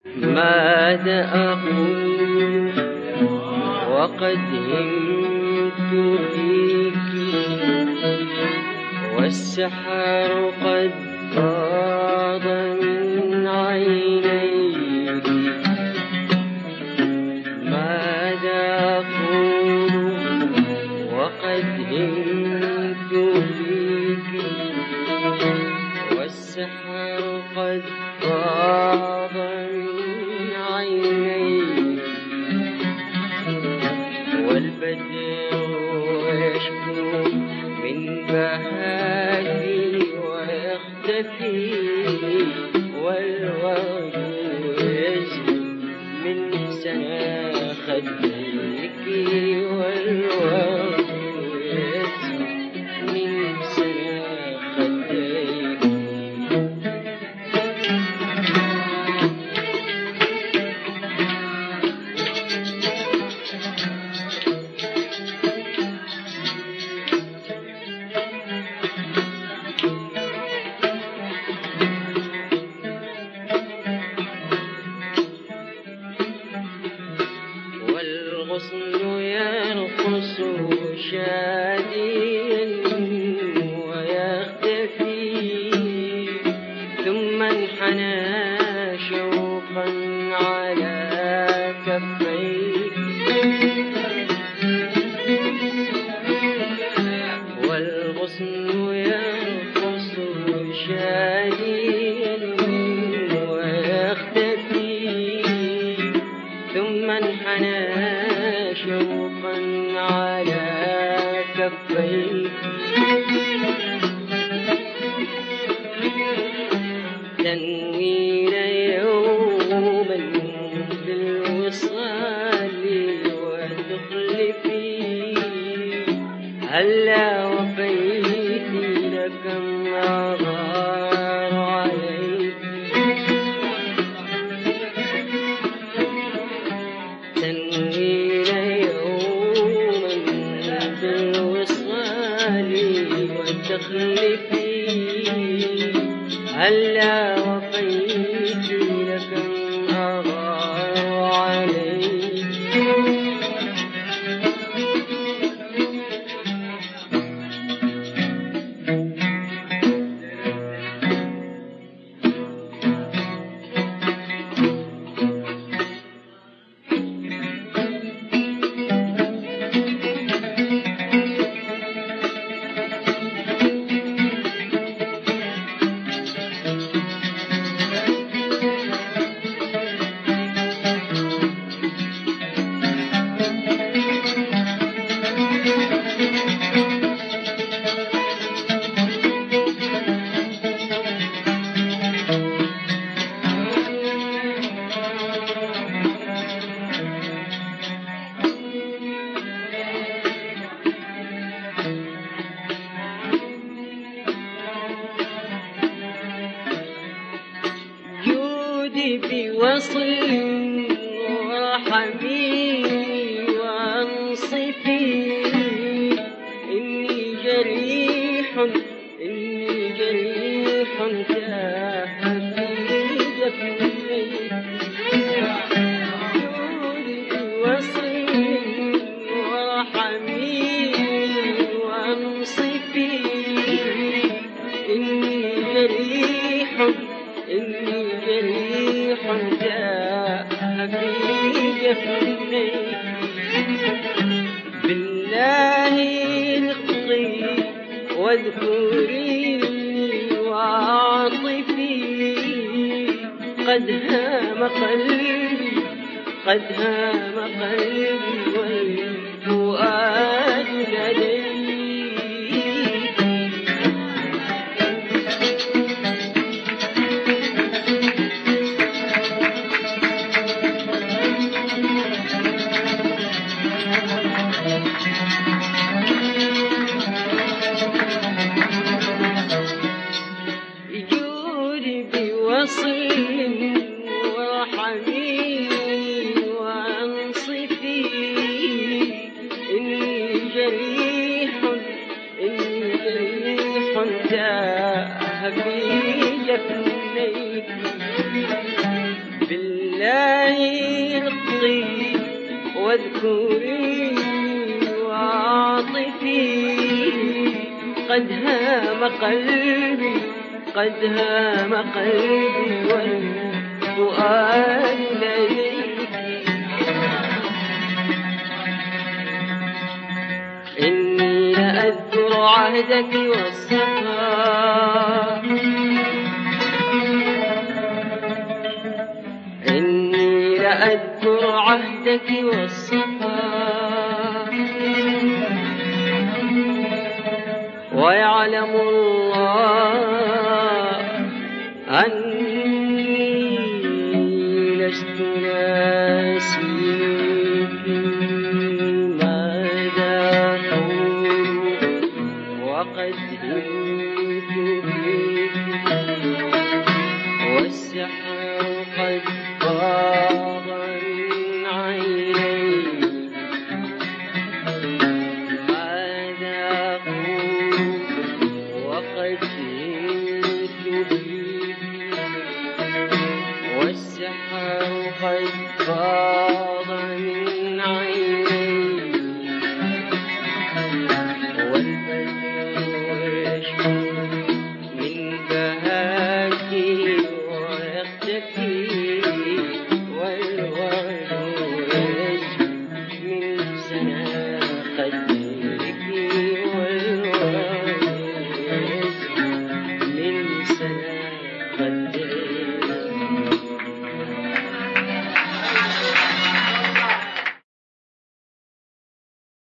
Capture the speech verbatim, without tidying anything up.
ماذا أقول وقد همت فيك والسحر قد فاض من عينيك. ماذا أقول وقد همت فيك والسحر قد فاض من عينيك. والبدر يشكو من بهاتي ويختفي والورد يزهو من سنا خديك. والورد يزهو من سنا خديك. والغصن يرقص شاديا ويختفي ثم انحنى شوقا على كفيك. والغصن يرقص شاديا ويختفي ثم انحنى شوقا على كفيك. تنوين يوما بالوصال وتخلفي هلا وفيت لكم أغار عليك. تنوين يوما بالوصال وتخلفي هلا وفيت لكم أغار عليك. بوصل ورحمي وانصفي إني جريح إني جريح تاح في جفني. بوصل ورحمي وانصفي إني جريح إني جريح جاء في جفني. بالله اقضي واذكريني وعاطفي قد هام قلبي قد هام قلبي والفؤاد لدي. بوصل ورحمي وانصفي إني جريح إني جريح جاء في جفني. الله الطيب واذكري وعاطفي قد هام قلبي قد هام قلبي والفؤاد لديك إني لأذكر عهدك والصفا إني لأذكر عهدك والصفا ويعلم الله أني لست ناسيك ماذا أقول وقد هنت فيك والسحر قد فاض من عينيك ماذا أقول وقد هنت فيك والسحر قد فاض